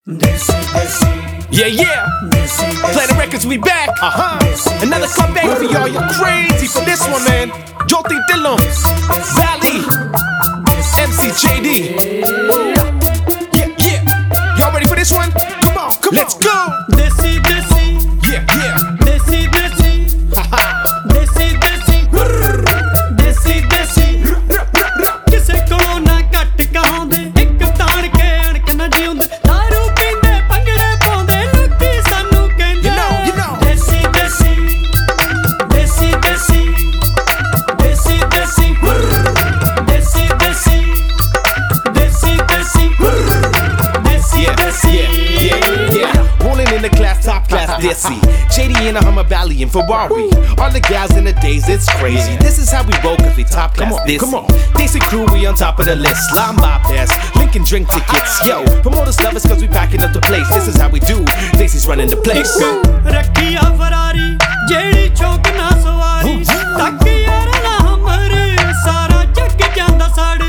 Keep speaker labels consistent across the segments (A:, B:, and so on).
A: Yeah, yeah. Planet Records, we back. Another comeback for y'all. You're crazy for this one, man. Jyoti Dillon, Valley, MC JD. Yeah, yeah. Y'all ready for this one? Come on, let's go.
B: Desi, desi.
A: Yeah, yeah.
B: Desi, desi. Desi, desi. Desi, desi. Kise ko na kat kaunde, ek taan ke anak na jiunde. Daru pinde, pangade paunde, loki sanu kende.
A: You know.
B: Desi, desi. Desi, desi. Desi, desi. Desi, desi. Desi, desi. Desi, desi.
A: Yeah. Rolling in the class, top class, Desi. JD in a Hummer, Valley and Ferrari. All the gals in the days, it's crazy. This is how we roll, cause we top class, Desi. Come on. Desi crew, we on top of the list. Lime bypass, Lincoln drink tickets. Yo, promoters love us cause we packing up the place. This is how we do. Desi's running the place.
B: Rakhiya Ferrari, jehdi chowk na sawari. Tak yaar na hamare, sara jag janda sad.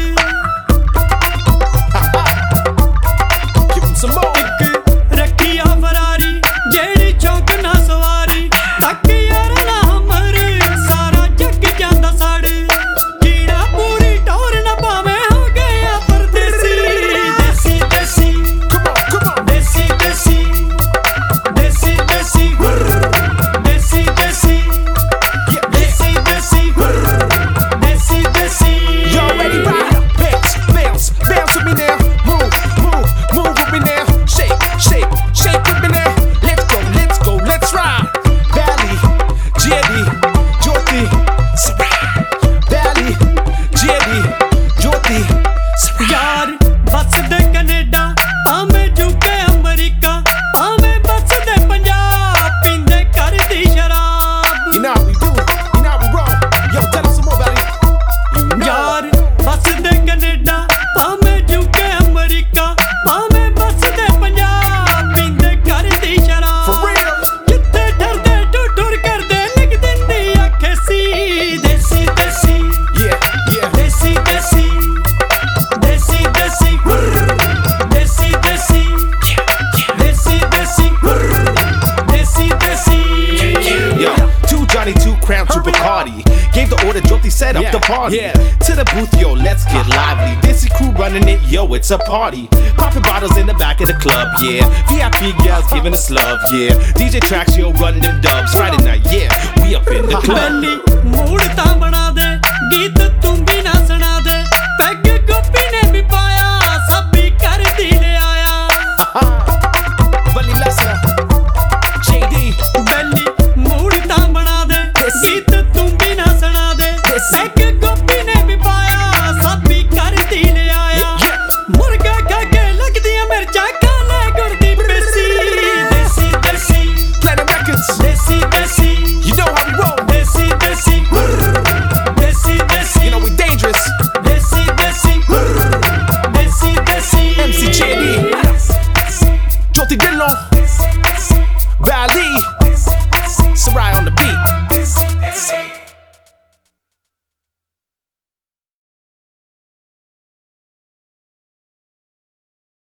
A: Give him some more.
B: Rakhiya Ferrari, jehdi chowk na sawari. Tak yaar na hamare, sara jag janda sad. Keeda puri taur na paave ho gaya pardesi. Desi, desi.
A: Come on.
B: Desi, desi. Desi, desi. Desi, desi.
A: Yeah,
B: Desi, desi. Desi, desi.
A: Y'all ready? Ride, bounce with me now. Move with me now. Shake with me now. Let's go, let's ride. Valley, JD, Jyoti, Sarai. Valley, JD, Jyoti, Sarai.
B: यार बस दे Canada भावे UK America भावे बस दे पंजाब पींदे कर दी शराब
A: You know how we do, you know how we roll. Yo, tell us some more, Valley. You know.
B: यार बस दे कनेडा भावे यूके अमेरिका भावे बस दे पंजाब पींदे कर दी शराब
A: For real.
B: जिथे डरदे टूर करदे लिख दिंदी आखे सी देसी देसी
A: Yeah.
B: देसी देसी देसी देसी देसी देसी देसी देसी देसी देसी
A: Yo, two Johnny, two Crown, two Bacardi. Gave the order, Jyoti set up the party. To the booth, yo, let's get lively. Desi crew running it, yo, it's a party. Popping bottles in the back of the club, yeah. VIP gals giving us love, yeah. DJ tracks, yo, running them dubs. Friday night, yeah, we up in the club.
B: बनी mood ता बना दे गीत तुम भी ना सुना